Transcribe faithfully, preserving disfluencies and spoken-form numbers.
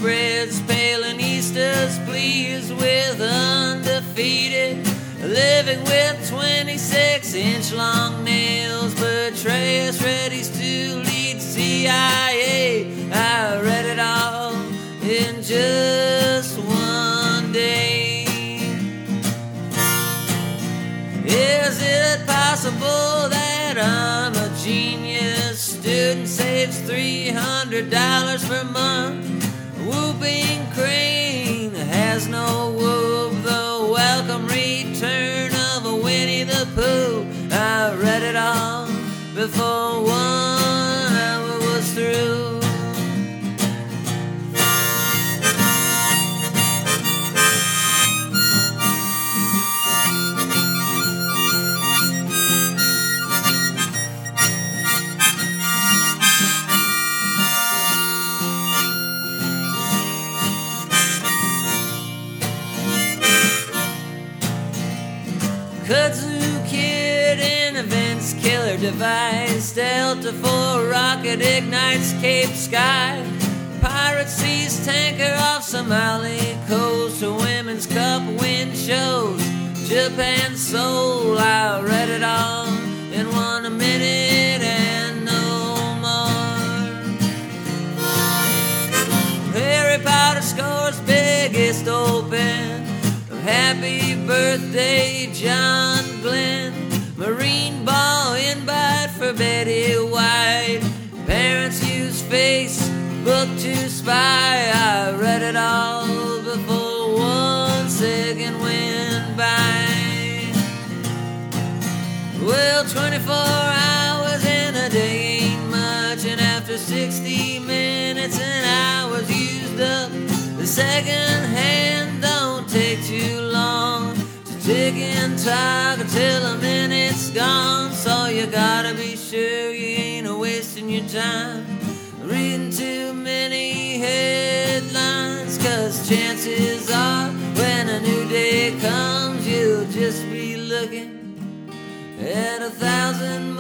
spreads pale and Easter's pleased with undefeated. Living with twenty-six inch long nails, Petraeus readies to lead C I A. I read it all in just one day. Is it possible that I'm a genius? Student saves three hundred dollars per month. Whooping crane has no whoop. The welcome return of a Winnie the Pooh. I read it all before one hour was through. Kudzu Kid invents killer device. Delta four rocket ignites Cape Sky. Pirate sees tanker off Somali coast. A women's cup win shows Japan Soul. I read it all in one minute and no more. Harry Potter scores biggest open. Happy birthday, John Glenn. Marine ball invite for Betty White. Parents use Facebook to spy. I read it all before one second went by. Well, twenty-four hours in a day ain't much, and after sixty minutes an hour's used up. The second hand don't take too long to tick and talk until a minute's gone. So you gotta be sure you ain't a wasting your time reading too many headlines, 'cause chances are when a new day comes you'll just be looking at a thousand